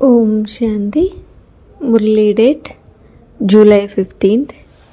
ఓం శాంతి. Murli date July 15,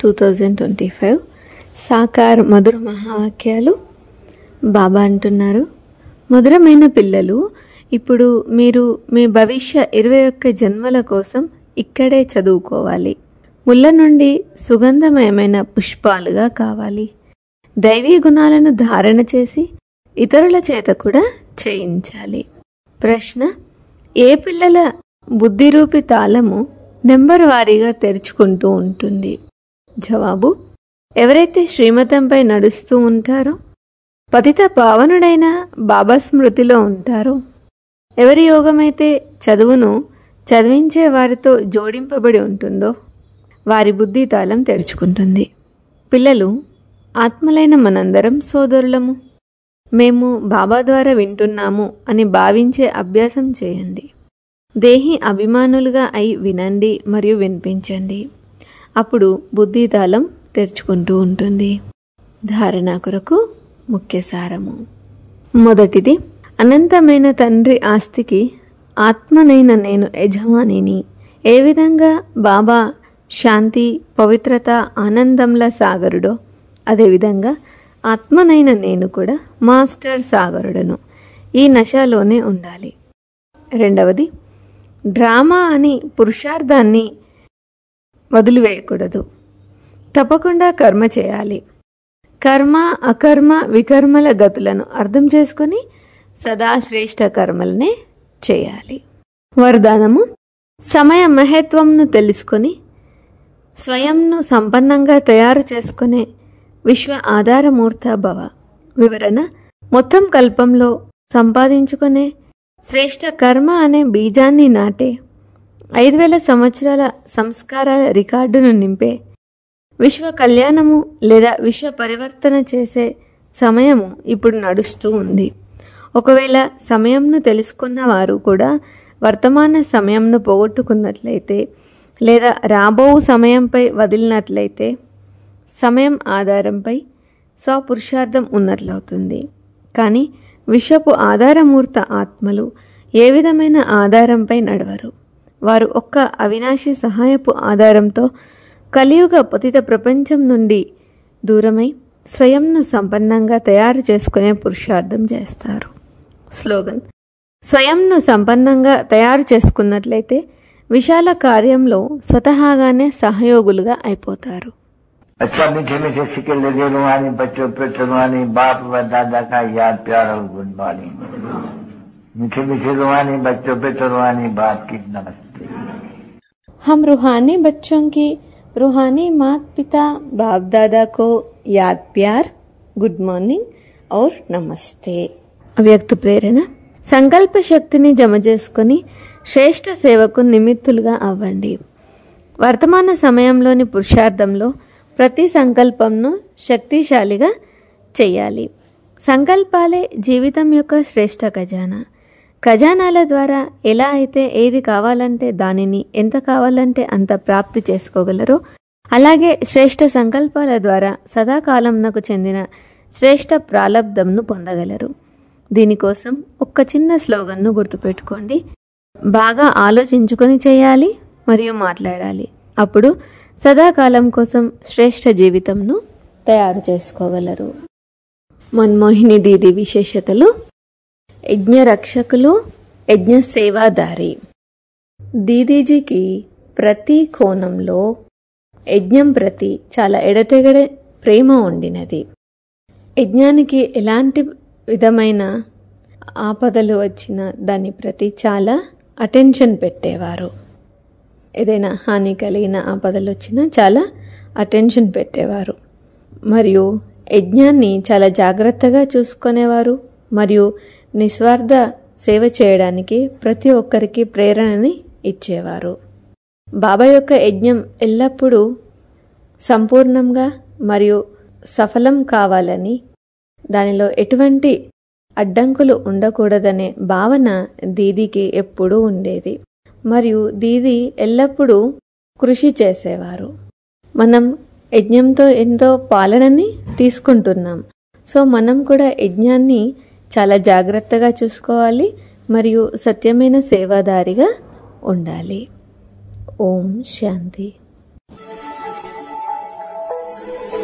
2025. సాకార మధుర మహావాక్యాలు. బాబా అంటున్నారు, మధురమైన పిల్లలు, ఇప్పుడు మీరు మీ భవిష్య 21 జన్మల కోసం ఇక్కడే చదువుకోవాలి. ముళ్ళ నుండి సుగంధమయమైన పుష్పాలుగా కావాలి. దైవీ గుణాలను ధారణ చేసి ఇతరుల చేత కూడా చేయించాలి. ప్రశ్న: ఏ పిల్లల బుద్ధిరూపి తాళము నెంబర్ వారీగా తెరుచుకుంటూ ఉంటుంది? జవాబు: ఎవరైతే శ్రీమతంపై నడుస్తూ ఉంటారో, పతిత పావనుడైన బాబా స్మృతిలో ఉంటారో, ఎవరి యోగమైతే చదువును చదివించే వారితో జోడింపబడి ఉంటుందో వారి బుద్ధి తాళం తెరుచుకుంటుంది. పిల్లలు, ఆత్మలైన మనందరం సోదరులము. మేము బాబా ద్వారా వింటున్నాము అని భావించే అభ్యాసం చేయండి. దేహి అభిమానులుగా అయి వినండి మరియు వినిపించండి. అప్పుడు బుద్ధి తాళం తెరుచుకుంటూ ఉంటుంది. ధారణ కొరకు ముఖ్య సారము. మొదటిది, అనంతమైన తండ్రి ఆస్తికి ఆత్మనైన నేను యజమానిని. ఏ విధంగా బాబా శాంతి, పవిత్రత, ఆనందంల సాగరుడో అదేవిధంగా ఆత్మనైన నేను కూడా మాస్టర్ సాగరుడను. ఈ నశలోనే ఉండాలి. రెండవది, డ్రామా అని పురుషార్థాన్ని వదిలివేయకూడదు. తప్పకుండా కర్మ చేయాలి. కర్మ, అకర్మ, వికర్మల గతులను అర్థం చేసుకొని సదా శ్రేష్ఠ కర్మలనే చేయాలి. వరదానము: సమయ మహత్వంను తెలుసుకొని స్వయంను సంపన్నంగా తయారు చేసుకునే విశ్వ ఆధారమూర్త భవ. వివరణ: మొత్తం కల్పంలో సంపాదించుకునే శ్రేష్ఠ కర్మ అనే బీజాన్ని నాటే 5000 సంవత్సరాల సంస్కారాల రికార్డును నింపే విశ్వ కళ్యాణము లేదా విశ్వ పరివర్తన చేసే సమయము ఇప్పుడు నడుస్తూ ఉంది. ఒకవేళ సమయంను తెలుసుకున్న వారు కూడా వర్తమాన సమయంను పోగొట్టుకున్నట్లయితే లేదా రాబో సమయంపై వదిలినట్లయితే సమయం ఆధారంపై స్వపురుషార్థం ఉన్నట్లవుతుంది. కానీ విశ్వపు ఆధారమూర్త ఆత్మలు ఏ విధమైన ఆధారంపై నడవరు. వారు ఒక్క అవినాశి సహాయపు ఆధారంతో కలియుగ పతిత ప్రపంచం నుండి దూరమై స్వయంను సంపన్నంగా తయారు చేసుకునే పురుషార్థం చేస్తారు. స్లోగన్: స్వయంను సంపన్నంగా తయారు చేసుకున్నట్లయితే విశాల కార్యంలో స్వతహాగానే సహయోగులుగా అయిపోతారు. अच्छा मीठे मीठे सिक्के लगे रुहानी बच्चों पे रुहानी बाप व दादा का याद प्यार और गुड मॉर्निंग. मीठे मीठे रुहानी बच्चों पे रुहानी बाप की नमस्ते. हम रूहानी बच्चों की रूहानी माता पिता बाप दादा को याद प्यार, गुड మార్నింగ్ और నమస్తే. అవ్యక్త ప్రేరణ: సంకల్ప శక్తిని జమ చేసుకుని శ్రేష్ఠ సేవకు నిమిత్తులుగా అవ్వండి. వర్తమాన సమయంలోని పురుషార్థంలో ప్రతి సంకల్పంను శక్తిశాలిగా చేయాలి. సంకల్పాలే జీవితం యొక్క శ్రేష్ఠ ఖజానా. ఖజానాల ద్వారా ఎలా అయితే ఏది కావాలంటే దానిని ఎంత కావాలంటే అంత ప్రాప్తి చేసుకోగలరో, అలాగే శ్రేష్ఠ సంకల్పాల ద్వారా సదాకాలంనకు చెందిన శ్రేష్ఠ ప్రాలబ్ధంను పొందగలరు. దీనికోసం ఒక్క చిన్న స్లోగన్ను గుర్తుపెట్టుకోండి. బాగా ఆలోచించుకొని చేయాలి మరియు మాట్లాడాలి. అప్పుడు సదాకాలం కోసం శ్రేష్ఠ జీవితంను తయారు చేసుకోగలరు. మన్మోహిని దీది విశేషతలు: యజ్ఞ రక్షకులు, యజ్ఞ సేవాదారి. దీదీజీకి ప్రతి కోణంలో యజ్ఞం ప్రతి చాలా ఎడతెగడే ప్రేమ ఉండినది. యజ్ఞానికి ఎలాంటి విధమైన ఆపదలు వచ్చినా దాని ప్రతి చాలా అటెన్షన్ పెట్టేవారు. ఏదైనా హాని కలిగిన ఆపదలు వచ్చినా చాలా అటెన్షన్ పెట్టేవారు. మరియు యజ్ఞాన్ని చాలా జాగ్రత్తగా చూసుకునేవారు మరియు నిస్వార్థ సేవ చేయడానికి ప్రతి ఒక్కరికి ప్రేరణని ఇచ్చేవారు. బాబా యొక్క యజ్ఞం ఎల్లప్పుడూ సంపూర్ణంగా మరియు సఫలం కావాలని, దానిలో ఎటువంటి అడ్డంకులు ఉండకూడదనే భావన దీదీకి ఎప్పుడూ ఉండేది. మరియు దీది ఎల్లప్పుడూ కృషి చేసేవారు. మనం యజ్ఞంతో ఎంతో పాలనని తీసుకుంటున్నాం. సో మనం కూడా యజ్ఞాన్ని చాలా జాగ్రత్తగా చూసుకోవాలి మరియు సత్యమైన సేవాదారిగా ఉండాలి. ఓం శాంతి.